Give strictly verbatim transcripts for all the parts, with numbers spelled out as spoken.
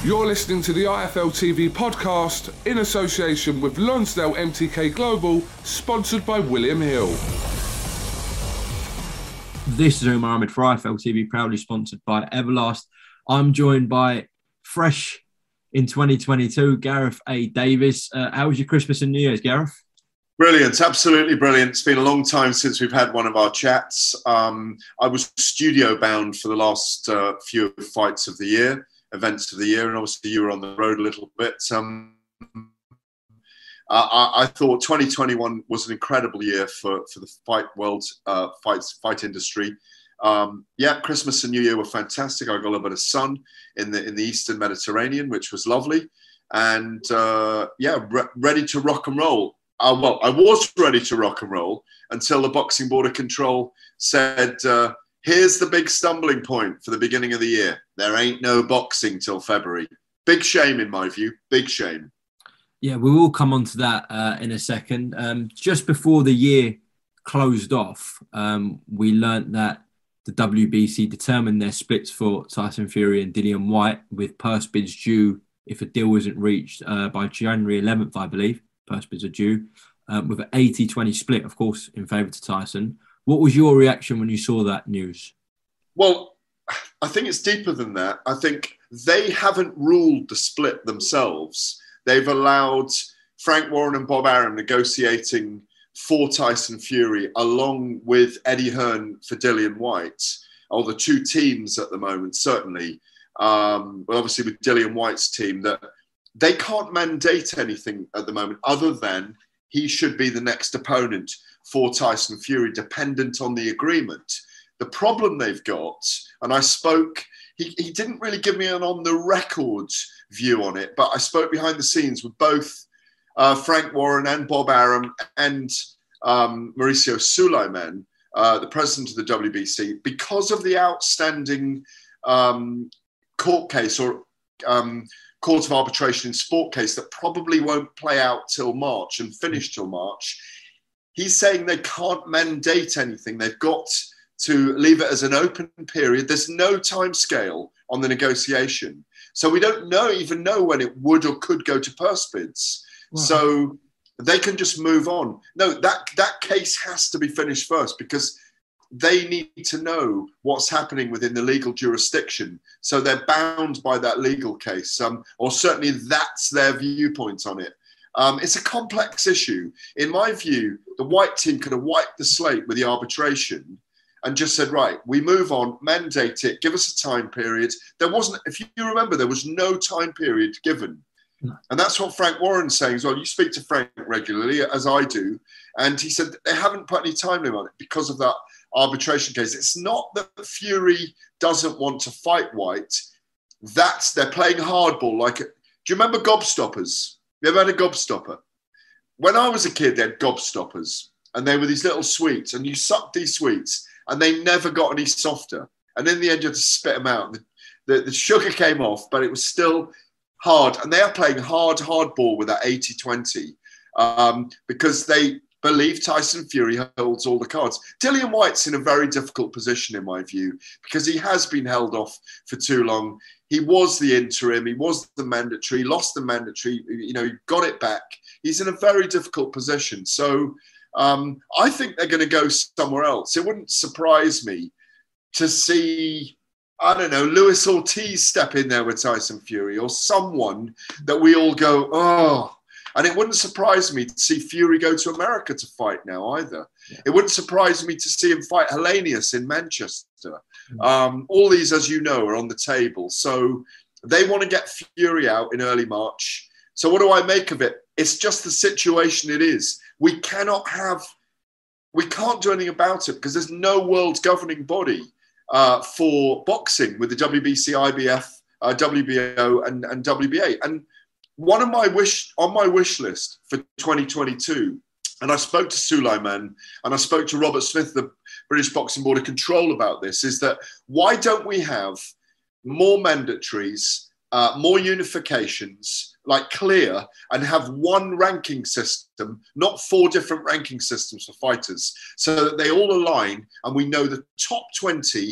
You're listening to the I F L T V podcast in association with Lonsdale M T K Global, sponsored by William Hill. This is Umar Ahmed for I F L T V, proudly sponsored by Everlast. I'm joined by fresh in twenty twenty-two, Gareth A. Davis. Uh, how was your Christmas and New Year's, Gareth? Brilliant, absolutely brilliant. It's been a long time since we've had one of our chats. Um, I was studio bound for the last uh, few fights of the year, events of the year, and obviously you were on the road a little bit. Um, I, I thought twenty twenty-one was an incredible year for, for the fight world, uh, fights, fight industry. Um, yeah, Christmas and New Year were fantastic. I got a little bit of sun in the in the Eastern Mediterranean, which was lovely, and uh, yeah, re- ready to rock and roll. Uh, well, I was ready to rock and roll until the Boxing Board of Control said, uh, here's the big stumbling point for the beginning of the year. There ain't no boxing till February. Big shame in my view, big shame. Yeah, we will come on to that uh, in a second. Um, just before the year closed off, um, we learnt that the W B C determined their splits for Tyson Fury and Dillian Whyte, with purse bids due if a deal isn't reached uh, by January eleventh, I believe. Purse bids are due, um, with an eighty twenty split, of course, in favour to Tyson. What was your reaction when you saw that news? Well, I think it's deeper than that. I think they haven't ruled the split themselves. They've allowed Frank Warren and Bob Arum negotiating for Tyson Fury, along with Eddie Hearn for Dillian Whyte, or the two teams at the moment, certainly. Um, well, obviously with Dillian Whyte's team, that they can't mandate anything at the moment other than he should be the next opponent for Tyson Fury, dependent on the agreement. The problem they've got, and I spoke, he, he didn't really give me an on-the-record view on it, but I spoke behind the scenes with both uh, Frank Warren and Bob Arum and um, Mauricio Sulaiman, uh, the president of the W B C, because of the outstanding um, court case or um, Court of Arbitration in Sport case that probably won't play out till March and finish till March. He's saying they can't mandate anything. They've got to leave it as an open period. There's no time scale on the negotiation. So we don't know, even know when it would or could go to purse bids. Wow. So they can just move on. No, that, that case has to be finished first because they need to know what's happening within the legal jurisdiction. So they're bound by that legal case, um, or certainly that's their viewpoint on it. Um, it's a complex issue. In my view, the White team could have wiped the slate with the arbitration and just said, right, we move on, mandate it, give us a time period. There wasn't, if you remember, there was no time period given. No. And that's what Frank Warren's saying as well. You speak to Frank regularly, as I do, and he said they haven't put any time limit on it because of that arbitration case. It's not that Fury doesn't want to fight Whyte. That's, they're playing hardball. Like, do you remember gobstoppers? You ever had a gobstopper? When I was a kid, they had gobstoppers, and they were these little sweets, and you sucked these sweets, and they never got any softer. And in the end, you had to spit them out. The, the, the sugar came off, but it was still hard. And they are playing hard, hardball with that eighty twenty um, because they believe Tyson Fury holds all the cards. Dillian Whyte's in a very difficult position, in my view, because he has been held off for too long. He was the interim, he was the mandatory, lost the mandatory, you know, he got it back. He's in a very difficult position. So um, I think they're going to go somewhere else. It wouldn't surprise me to see, I don't know, Luis Ortiz step in there with Tyson Fury, or someone that we all go, oh. And it wouldn't surprise me to see Fury go to America to fight now either. Yeah. It wouldn't surprise me to see him fight Helenius in Manchester. Mm-hmm. Um, all these, as you know, are on the table. So they want to get Fury out in early March. So what do I make of it? It's just the situation it is. We cannot have, we can't do anything about it because there's no world governing body uh, for boxing with the W B C, I B F, uh, W B O and, and W B A. And one of my wish on my wish list for twenty twenty-two, and I spoke to Sulaiman and I spoke to Robert Smith, the British Boxing Board of Control, about this, is that why don't we have more mandatories, uh, more unifications, like clear, and have one ranking system, not four different ranking systems for fighters, so that they all align and we know the top twenty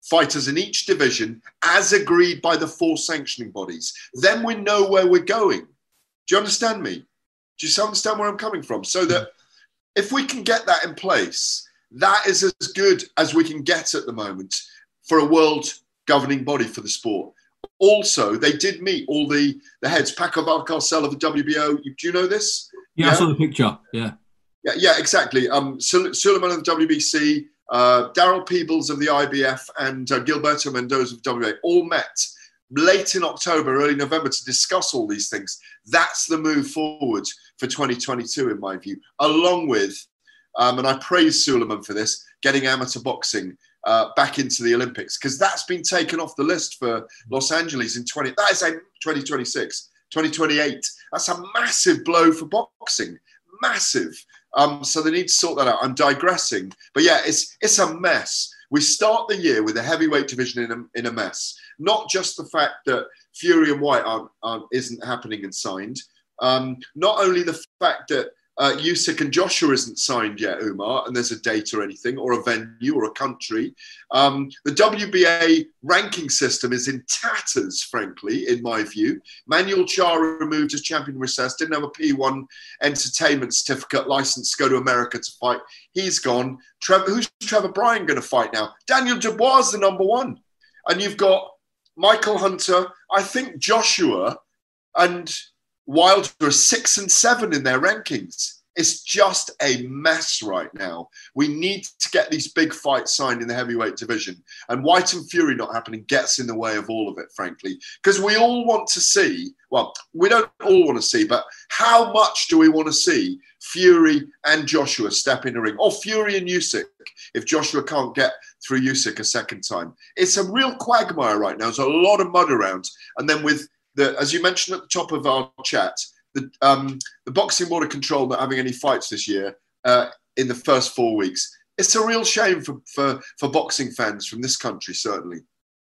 fighters in each division as agreed by the four sanctioning bodies. Then we know where we're going. Do you understand me? Do you understand where I'm coming from? So that if we can get that in place, that is as good as we can get at the moment for a world governing body for the sport. Also, they did meet all the, the heads. Paco Valcarcel of the W B O. Do you know this? Yeah, yeah, I saw the picture. Yeah. Yeah, yeah, exactly. Um, Suleiman of the W B C, uh, Daryl Peebles of the I B F, and uh, Gilberto Mendoza of the W B A all met late in October, early November to discuss all these things. That's the move forward for twenty twenty-two, in my view, along with, um, and I praise Suleiman for this, getting amateur boxing uh, back into the Olympics, because that's been taken off the list for Los Angeles in twenty. That is a twenty twenty-six, twenty twenty-eight. That's a massive blow for boxing, massive. Um, so they need to sort that out. I'm digressing, but yeah, it's it's a mess. We start the year with a heavyweight division in a, in a mess. Not just the fact that Fury and White aren't, aren't isn't happening and signed. Um, not only the fact that uh, Usyk and Joshua isn't signed yet, Umar, and there's a date or anything, or a venue or a country. Um, the W B A ranking system is in tatters, frankly, in my view. Manuel Char removed his champion recess, didn't have a P one entertainment certificate license to go to America to fight. He's gone. Trevor, who's Trevor Bryan going to fight now? Daniel Dubois is the number one. And you've got Michael Hunter, I think Joshua and Wilder are six and seven in their rankings. It's just a mess right now. We need to get these big fights signed in the heavyweight division. And White and Fury not happening gets in the way of all of it, frankly. Because we all want to see, well, we don't all want to see, but how much do we want to see Fury and Joshua step in the ring? Or Fury and Usyk, if Joshua can't get through Usyk a second time. It's a real quagmire right now. There's a lot of mud around. And then with the, as you mentioned at the top of our chat, the, um, the Boxing Board of Control not having any fights this year uh, in the first four weeks. It's a real shame for, for, for boxing fans from this country, certainly.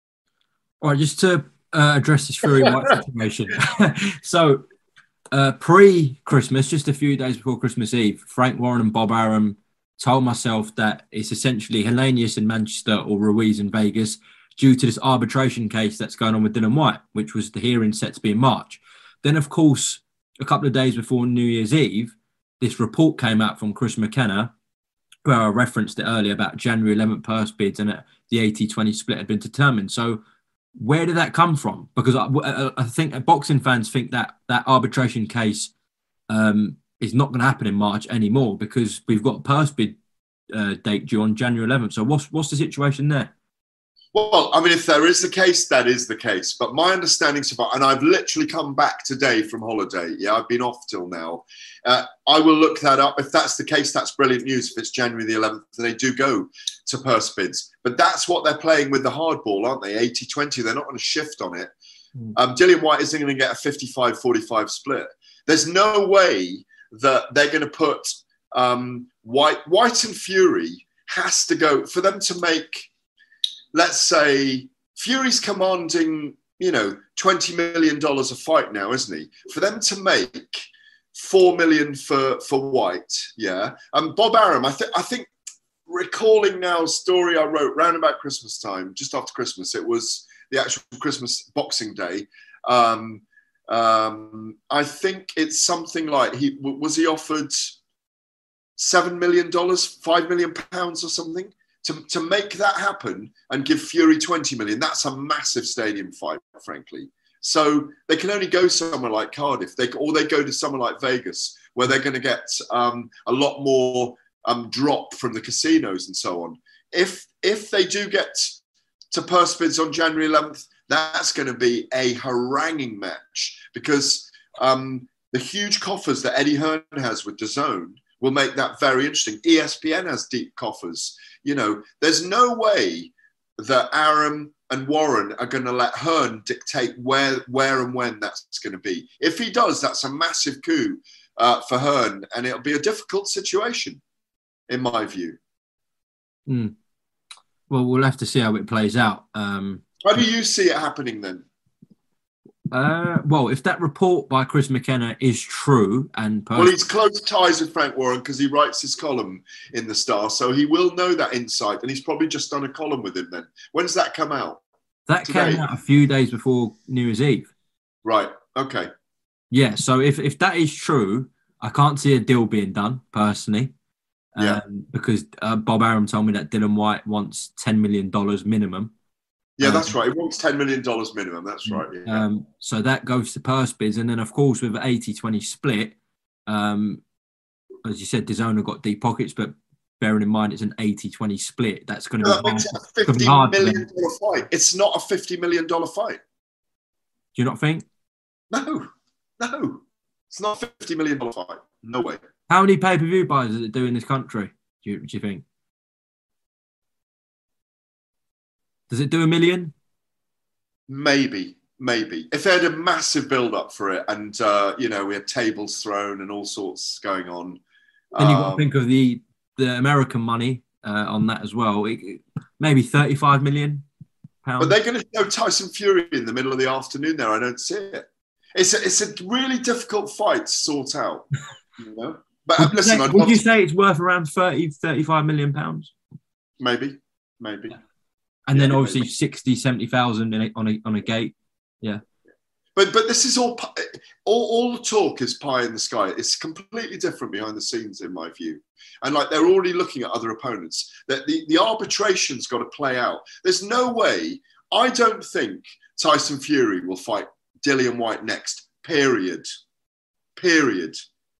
All right, just to uh, address this Fury White situation. So, uh, pre-Christmas, just a few days before Christmas Eve, Frank Warren and Bob Arum told myself that it's essentially Helenius in Manchester or Ruiz in Vegas due to this arbitration case that's going on with Dillian Whyte, which was the hearing set to be in March. Then, of course, a couple of days before New Year's Eve, this report came out from Chris McKenna, where I referenced it earlier about January eleventh purse bids and the eighty twenty split had been determined. So where did that come from? Because I, I think boxing fans think that that arbitration case um, is not going to happen in March anymore because we've got a purse bid uh, date due on January eleventh. So what's what's the situation there? Well, I mean, if there is the case, that is the case. But my understanding so far, and I've literally come back today from holiday. Yeah, I've been off till now. Uh, I will look that up. If that's the case, that's brilliant news. If it's January the eleventh, they do go to purse bids. But that's what they're playing with the hardball, aren't they? eighty twenty. They're not going to shift on it. Mm. Um, Dillian Whyte isn't going to get a fifty-five forty-five split. There's no way that they're going to put um, White, White and Fury has to go for them to make. Let's say Fury's commanding, you know, twenty million dollars a fight now, isn't he? For them to make four million dollars for, for White, yeah. And Bob Arum, I, th- I think, recalling now a story I wrote round about Christmas time, just after Christmas, it was the actual Christmas Boxing Day. Um, um, I think it's something like, he was he offered seven million dollars, five million pounds or something? To, to make that happen and give Fury twenty million, that's a massive stadium fight, frankly. So they can only go somewhere like Cardiff, they, or they go to somewhere like Vegas, where they're going to get um, a lot more um, drop from the casinos and so on. If if they do get to purse bids on January eleventh, that's going to be a haranguing match because um, the huge coffers that Eddie Hearn has with DAZN will make that very interesting. E S P N has deep coffers. You know, there's no way that Arum and Warren are going to let Hearn dictate where, where and when that's going to be. If he does, that's a massive coup uh, for Hearn, and it'll be a difficult situation, in my view. Mm. Well, we'll have to see how it plays out. Um, how do you see it happening then? Uh, well, if that report by Chris McKenna is true, and pers- well, he's close ties with Frank Warren because he writes his column in the Star, so he will know that insight, and he's probably just done a column with him. Then when's that come out? that Today? came out a few days before New Year's Eve. Right. Okay. Yeah. So if if that is true, I can't see a deal being done personally. Um, Yeah. Because uh, Bob Arum told me that Dylan White wants ten million dollars minimum. Yeah, Um, that's right. He wants ten million dollars minimum. That's right. Yeah. Um, so that goes to purse bids. And then, of course, with an eighty twenty split, um, as you said, DAZN got deep pockets, but bearing in mind it's an eighty twenty split, that's going to No, be that hard. makes it a it's gonna be fifty hard for million them. dollar fight. It's not a fifty million dollar fight. Do you not think? No, no, it's not a fifty million dollar fight. No way. How many pay-per-view buys does it do in this country, do you, do you think? Does it do a million? Maybe, maybe. If they had a massive build up for it, and uh, you know, we had tables thrown and all sorts going on. Then you've got to um, think of the, the American money uh, on that as well. It, it- maybe thirty-five million pounds. But they're going to show Tyson Fury in the middle of the afternoon there. I don't see it. It's a, it's a really difficult fight to sort out, you know. But Would, you, listen, say, I'd would love you to- say it's worth around thirty, thirty-five million pounds? maybe, maybe. And then Yeah, obviously maybe. sixty, seventy thousand in a, on a on a gate. But but this is all, pi- all all the talk is pie in the sky. It's completely different behind the scenes, in my view. And like they're already looking at other opponents. That the, the arbitration's got to play out. There's no way. I don't think Tyson Fury will fight Dillian White next. Period. Period.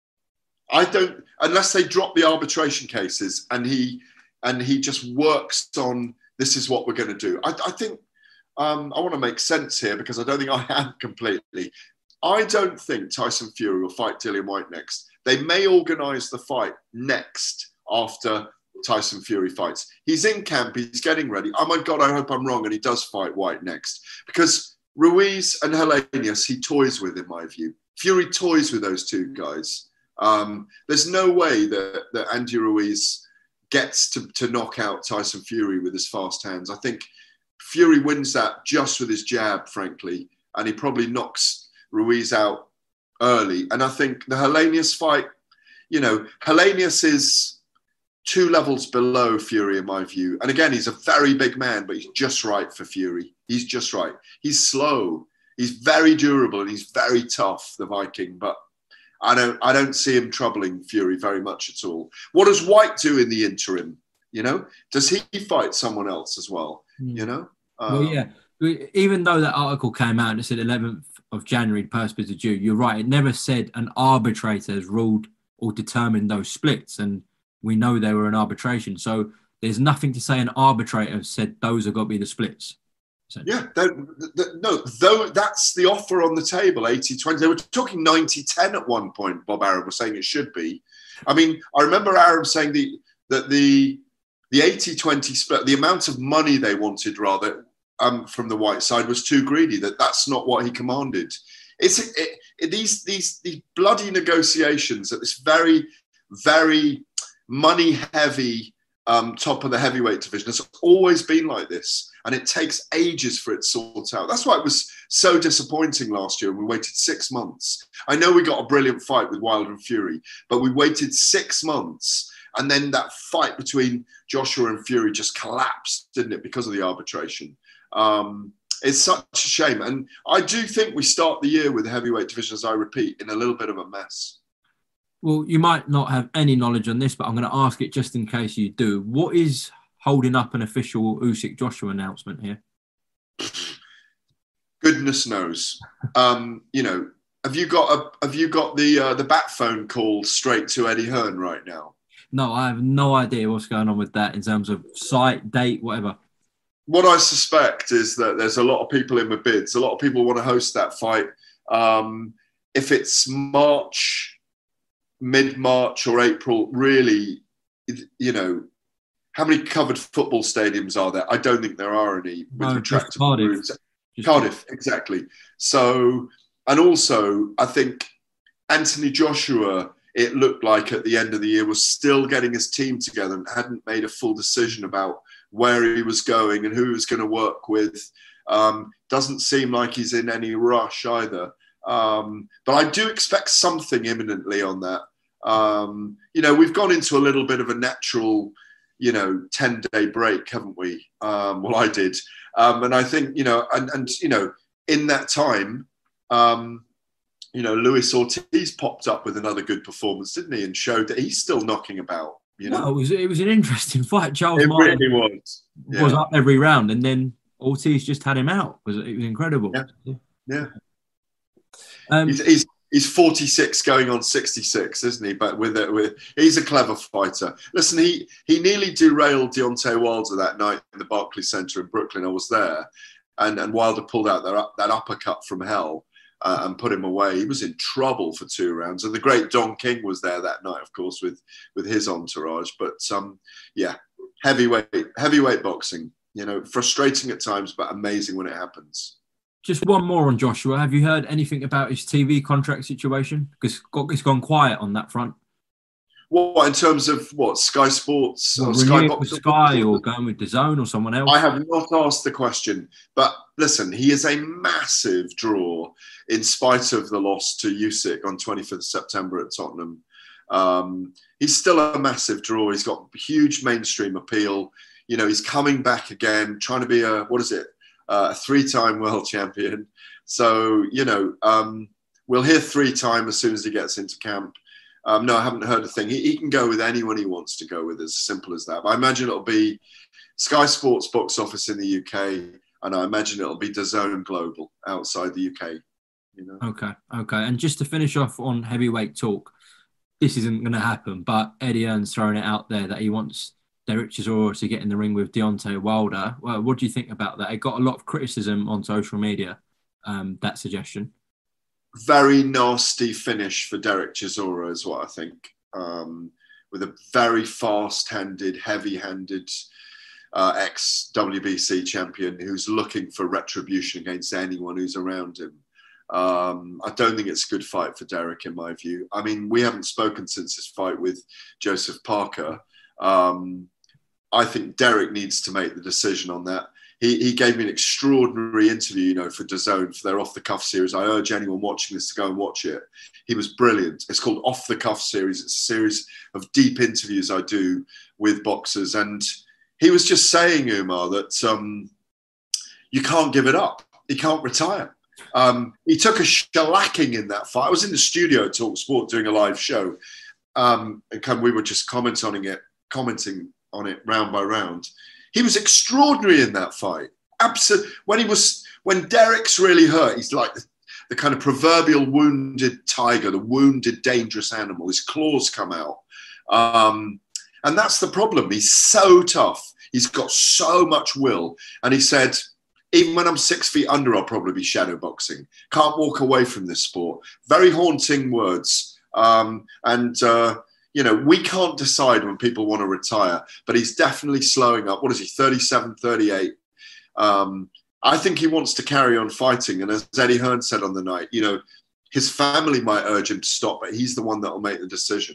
I don't unless they drop the arbitration cases and he and he just works on this is what we're going to do. I, I think. Um, I want to make sense here because I don't think I am completely. I don't think Tyson Fury will fight Dillian White next. They may organise the fight next after Tyson Fury fights. He's in camp. He's getting ready. Oh my God, I hope I'm wrong and he does fight White next. Because Ruiz and Helenius, he toys with, in my view. Fury toys with those two guys. Um, there's no way that, that Andy Ruiz gets to, to knock out Tyson Fury with his fast hands. I think Fury wins that just with his jab, frankly, and he probably knocks Ruiz out early. And I think the Helenius fight, you know, Helenius is two levels below Fury in my view. And again, he's a very big man, but he's just right for Fury. He's just right. He's slow. He's very durable and he's very tough, the Viking. But I don't, I don't see him troubling Fury very much at all. What does White do in the interim? You know, does he fight someone else as well? You know? Um, Well, yeah. Even though that article came out and it said eleventh of January, purse bids are due, you're right. It never said an arbitrator has ruled or determined those splits. And we know they were an arbitration. So there's nothing to say an arbitrator said those have got to be the splits. Yeah, that, that, no, though that's the offer on the table, eighty twenty. They were talking ninety ten at one point, Bob Arum was saying it should be. I mean, I remember Arum saying the that the the eighty twenty split, the amount of money they wanted rather um, from the White side was too greedy, that that's not what he commanded. It's it, it, these, these, these bloody negotiations at this very, very money-heavy um, top of the heavyweight division. It's always been like this, and it takes ages for it to sort out. That's why it was so disappointing last year. We waited six months. I know we got a brilliant fight with Wilder and Fury, but we waited six months, and then that fight between Joshua and Fury just collapsed, didn't it, because of the arbitration. Um, it's such a shame. And I do think we start the year with the heavyweight division, as I repeat, in a little bit of a mess. Well, you might not have any knowledge on this, but I'm going to ask it just in case you do. What is holding up an official Usyk-Joshua announcement here? Goodness knows. Um, you know, have you got a, have you got the uh, the bat phone call straight to Eddie Hearn right now? No, I have no idea what's going on with that in terms of site, date, whatever. What I suspect is that there's a lot of people in with bids. A lot of people want to host that fight. Um, if it's March, mid-March or April, really, you know, how many covered football stadiums are there? I don't think there are any with No, just retractable Cardiff. rooms. Just Cardiff, exactly. So, and also, I think Anthony Joshua, it looked like at the end of the year, was still getting his team together and hadn't made a full decision about where he was going and who he was going to work with. Um, doesn't seem like he's in any rush either. Um, but I do expect something imminently on that. Um, you know, we've gone into a little bit of a natural, you know, ten-day break, haven't we? Um, well, I did. Um, and I think, you know, and, and you know, in that time, um, you know, Luis Ortiz popped up with another good performance, didn't he? And showed that he's still knocking about, you know. No, it was, it was an interesting fight. Charles it Martin really was. Yeah. was up every round, and then Ortiz just had him out. It was, it was incredible. Yeah. yeah. Um, he's, he's he's forty-six going on sixty-six, isn't he? But with it, with he's a clever fighter. Listen, he he nearly derailed Deontay Wilder that night in the Barclays Center in Brooklyn. I was there, and and Wilder pulled out that that uppercut from hell uh, and put him away. He was in trouble for two rounds. And the great Don King was there that night, of course, with with his entourage. But um, yeah, heavyweight heavyweight boxing. You know, frustrating at times, but amazing when it happens. Just one more on Joshua. Have you heard anything about his T V contract situation? Because it's gone quiet on that front. What, in terms of what, Sky Sports? Well, or Sky, with Sky or going with DAZN or someone else? I have not asked the question. But listen, he is a massive draw in spite of the loss to Usyk on twenty-fifth of September at Tottenham. Um, he's still a massive draw. He's got huge mainstream appeal. You know, he's coming back again, trying to be a, what is it? Uh, a three-time world champion. So, you know, um, we'll hear three-time as soon as he gets into camp. Um, no, I haven't heard a thing. He, he can go with anyone he wants to go with, as simple as that. But I imagine it'll be Sky Sports box office in the U K, and I imagine it'll be DAZN Global outside the U K. You know? Okay, okay. And just to finish off on heavyweight talk, this isn't going to happen, but Eddie Hearn's throwing it out there that he wants Derek Chisora to get in the ring with Deontay Wilder. Well, what do you think about that? It got a lot of criticism on social media, um, that suggestion. Very nasty finish for Derek Chisora is what I think. Um, with a very fast-handed, heavy-handed uh, ex-W B C champion who's looking for retribution against anyone who's around him. Um, I don't think it's a good fight for Derek, in my view. I mean, we haven't spoken since his fight with Joseph Parker. Um, I think Derek needs to make the decision on that. He, he gave me an extraordinary interview, you know, for DAZN, for their Off the Cuff series. I urge anyone watching this to go and watch it. He was brilliant. It's called Off the Cuff series. It's a series of deep interviews I do with boxers. And he was just saying, Umar, that um, you can't give it up. He can't retire. Um, he took a shellacking in that fight. I was in the studio at Talk Sport doing a live show. Um, and we were just commenting on it, commenting on it round by round. He was extraordinary in that fight. Absolutely. When he was, when Derek's really hurt, he's like the, the kind of proverbial wounded tiger, the wounded, dangerous animal. His claws come out. Um, and that's the problem. He's so tough. He's got so much will. And he said, even when I'm six feet under, I'll probably be shadow boxing. Can't walk away from this sport. Very haunting words. Um, and, uh, you know, we can't decide when people want to retire, but he's definitely slowing up. What is he, thirty-seven, thirty-eight? Um, I think he wants to carry on fighting. And as Eddie Hearn said on the night, you know, his family might urge him to stop, but he's the one that will make the decision.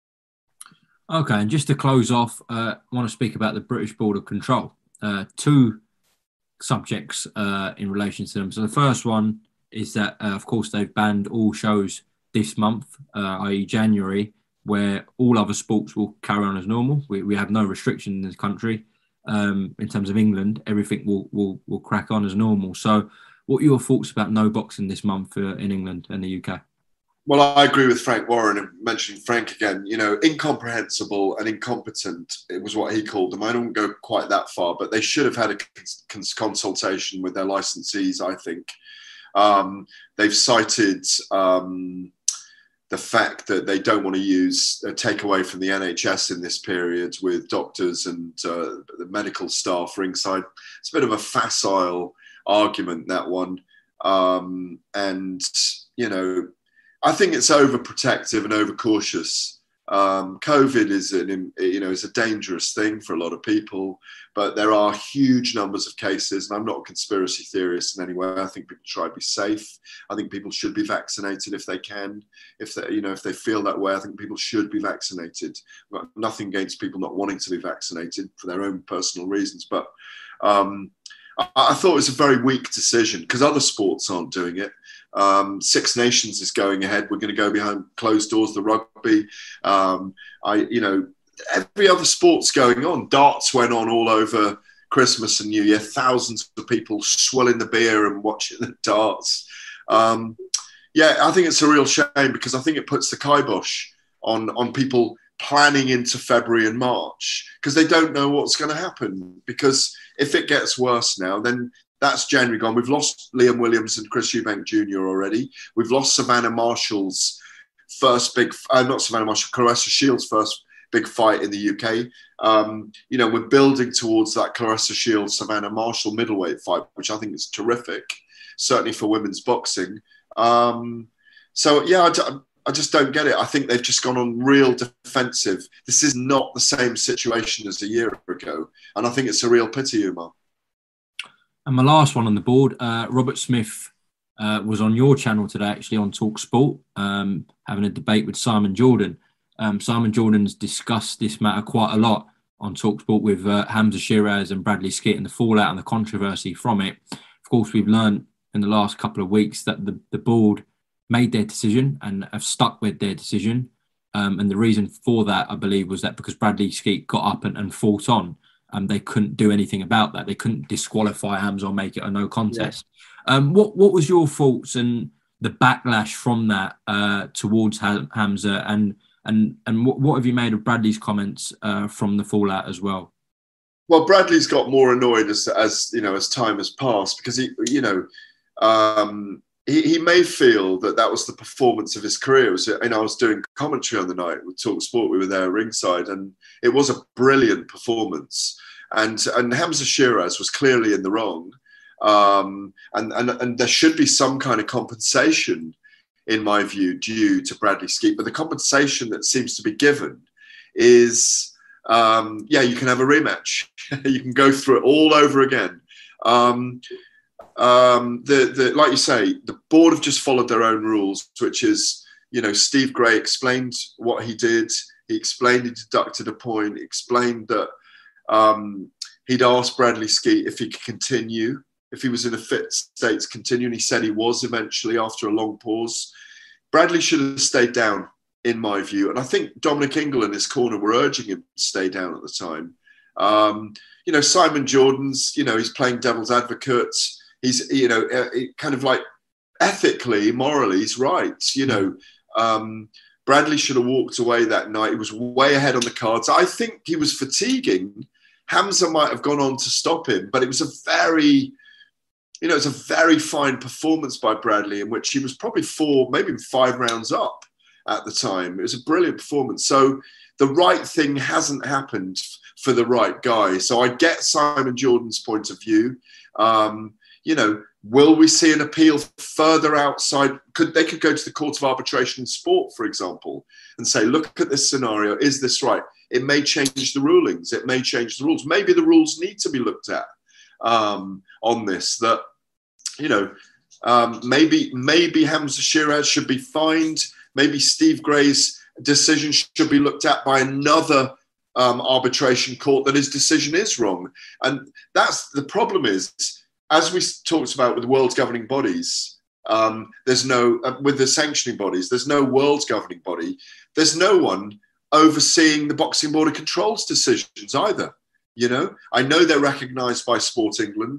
Okay, and just to close off, uh, I want to speak about the British Board of Control. Uh, two subjects uh, in relation to them. So the first one is that, uh, of course, they've banned all shows this month, uh, that is January, where all other sports will carry on as normal. We, we have no restriction in this country. Um, in terms of England, everything will, will will crack on as normal. So what are your thoughts about no boxing this month uh, in England and the U K? Well, I agree with Frank Warren, and mentioning Frank again, you know, incomprehensible and incompetent, it was what he called them. I don't go quite that far, but they should have had a cons- consultation with their licensees, I think. Um, they've cited um, the fact that they don't want to use a takeaway from the N H S in this period with doctors and uh, the medical staff ringside. It's a bit of a facile argument, that one. Um, and, you know, I think it's overprotective and overcautious Um, COVID is an, you know, is a dangerous thing for a lot of people, but there are huge numbers of cases, and I'm not a conspiracy theorist in any way. I think people try to be safe. I think people should be vaccinated if they can. If they, you know, if they feel that way, I think people should be vaccinated. I've got nothing against people not wanting to be vaccinated for their own personal reasons, but um, I, I thought it was a very weak decision because other sports aren't doing it. Um, Six Nations is going ahead. We're going to go behind closed doors. The rugby, um, I, you know, every other sport's going on. Darts went on all over Christmas and New Year. Thousands of people swilling the beer and watching the darts. Um, yeah, I think it's a real shame because I think it puts the kibosh on on people planning into February and March because they don't know what's going to happen. Because if it gets worse now, then that's January gone. We've lost Liam Williams and Chris Eubank Junior already. We've lost Savannah Marshall's first big, uh, not Savannah Marshall, Claressa Shields' first big fight in the U K. Um, you know, we're building towards that Claressa Shields, Savannah Marshall middleweight fight, which I think is terrific, certainly for women's boxing. Um, so, yeah, I, I just don't get it. I think they've just gone on real defensive. This is not the same situation as a year ago. And I think it's a real pity, Umar. And my last one on the board, uh, Robert Smith uh, was on your channel today, actually on Talk Sport, um, having a debate with Simon Jordan. Um, Simon Jordan's discussed this matter quite a lot on Talk Sport with uh, Hamza Shiraz and Bradley Skeet and the fallout and the controversy from it. Of course, we've learned in the last couple of weeks that the, the board made their decision and have stuck with their decision. Um, and the reason for that, I believe, was that because Bradley Skeet got up and, and fought on, Um, they couldn't do anything about that. They couldn't disqualify Hamza or make it a no contest. Yeah. Um, what what was your thoughts and the backlash from that uh, towards Ham- Hamza, and and and what, what have you made of Bradley's comments uh, from the fallout as well? Well, Bradley's got more annoyed as as you know as time has passed because he you know um, he he may feel that that was the performance of his career. It was, you know, I was doing commentary on the night with Talk Sport. We were there ringside, and it was a brilliant performance. And and Hamza Shiraz was clearly in the wrong, um, and and and there should be some kind of compensation, in my view, due to Bradley Skeet. But the compensation that seems to be given is, um, yeah, you can have a rematch. You can go through it all over again. Um, um, the the like you say, the board have just followed their own rules, which is, you know, Steve Gray explained what he did. He explained he deducted a point. He explained that. Um, he'd asked Bradley Skeet if he could continue, if he was in a fit state to continue, and he said he was eventually after a long pause. Bradley should have stayed down, in my view, and I think Dominic Ingle and his corner were urging him to stay down at the time. Um, you know, Simon Jordan's, you know, he's playing devil's advocate. He's, you know, uh, kind of like ethically, morally, he's right. You know, um, Bradley should have walked away that night. He was way ahead on the cards. I think he was fatiguing. Hamza might have gone on to stop him, but it was a very, you know, it's a very fine performance by Bradley in which he was probably four, maybe five rounds up at the time. It was a brilliant performance. So the right thing hasn't happened for the right guy. So I get Simon Jordan's point of view. Um, you know, will we see an appeal further outside? Could they could go to the Court of Arbitration in Sport, for example, and say, look at this scenario. Is this right? It may change the rulings. It may change the rules. Maybe the rules need to be looked at um, on this. That, you know, um, maybe maybe Hamza Shiraz should be fined. Maybe Steve Gray's decision should be looked at by another um, arbitration court that his decision is wrong. And that's the problem is, as we talked about with the world's governing bodies, um, there's no, uh, with the sanctioning bodies, there's no world's governing body. There's no one overseeing the Boxing Board of Control's decisions either. You know, I know they're recognised by Sport England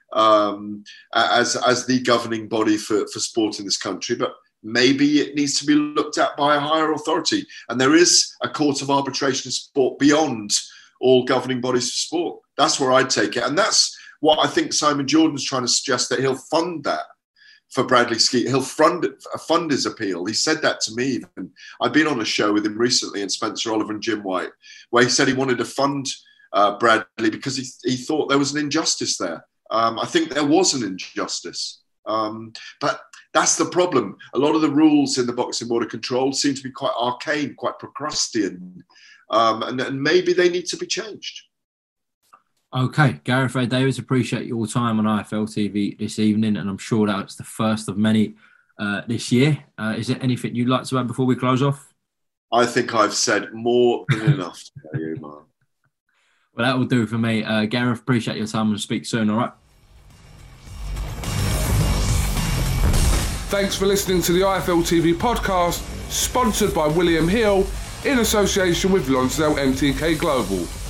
um, as, as the governing body for, for sport in this country, but maybe it needs to be looked at by a higher authority. And there is a court of arbitration in sport beyond all governing bodies for sport. That's where I'd take it. And that's what I think Simon Jordan's trying to suggest, that he'll fund that for Bradley Skeet. He'll fund, fund his appeal. He said that to me even. I've been on a show with him recently, and Spencer Oliver and Jim White, where he said he wanted to fund uh, Bradley because he, he thought there was an injustice there. Um, I think there was an injustice. Um, but that's the problem. A lot of the rules in the boxing board of control seem to be quite arcane, quite Procrustean, um, and, and maybe they need to be changed. Okay, Gareth A. Davies, appreciate your time on I F L T V this evening, and I'm sure that's the first of many uh, this year. Uh, is there anything you'd like to add before we close off? I think I've said more than enough to tell you, Mark. Well, that will do for me. Uh, Gareth, appreciate your time and speak soon, all right? Thanks for listening to the I F L T V podcast, sponsored by William Hill in association with Lonsdale M T K Global.